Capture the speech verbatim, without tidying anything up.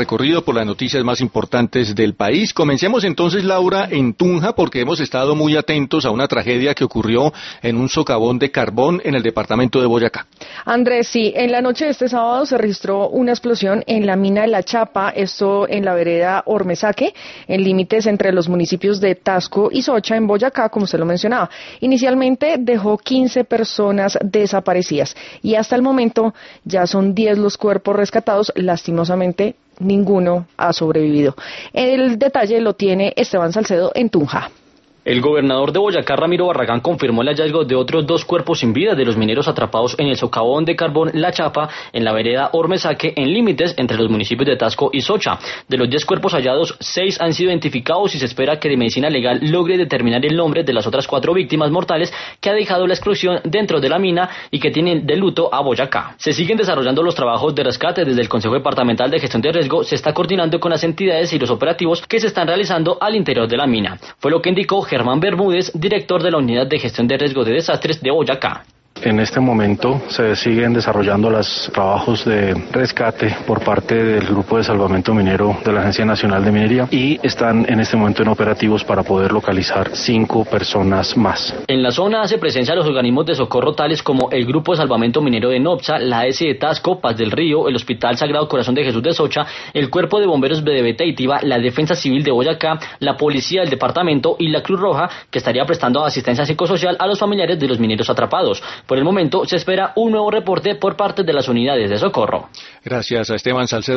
Recorrido por las noticias más importantes del país. Comencemos entonces, Laura, en Tunja, porque hemos estado muy atentos a una tragedia que ocurrió en un socavón de carbón en el departamento de Boyacá. Andrés, sí, en la noche de este sábado se registró una explosión en la mina de La Chapa, esto en la vereda Ormesaque, en límites entre los municipios de Tasco y Socha, en Boyacá, como usted lo mencionaba. Inicialmente dejó quince personas desaparecidas y hasta el momento ya son diez los cuerpos rescatados, lastimosamente ninguno ha sobrevivido. El detalle lo tiene Esteban Salcedo en Tunja. El gobernador de Boyacá, Ramiro Barragán, confirmó el hallazgo de otros dos cuerpos sin vida de los mineros atrapados en el socavón de carbón La Chapa, en la vereda Ormesaque, en límites entre los municipios de Tasco y Socha. De los diez cuerpos hallados, seis han sido identificados y se espera que de medicina legal logre determinar el nombre de las otras cuatro víctimas mortales que ha dejado la explosión dentro de la mina y que tienen de luto a Boyacá. Se siguen desarrollando los trabajos de rescate. Desde el Consejo Departamental de Gestión de Riesgo se está coordinando con las entidades y los operativos que se están realizando al interior de la mina. Fue lo que indicó Germán Bermúdez, director de la Unidad de Gestión de Riesgo de Desastres de Boyacá. En este momento se siguen desarrollando los trabajos de rescate por parte del Grupo de Salvamento Minero de la Agencia Nacional de Minería y están en este momento en operativos para poder localizar cinco personas más. En la zona hace presencia los organismos de socorro tales como el Grupo de Salvamento Minero de Nopsa, la A S de Tasco, Paz del Río, el Hospital Sagrado Corazón de Jesús de Socha, el Cuerpo de Bomberos de Beteitiva, la Defensa Civil de Boyacá, la Policía del Departamento y la Cruz Roja, que estaría prestando asistencia psicosocial a los familiares de los mineros atrapados. Por el momento se espera un nuevo reporte por parte de las unidades de socorro. Gracias a Esteban Salcedo.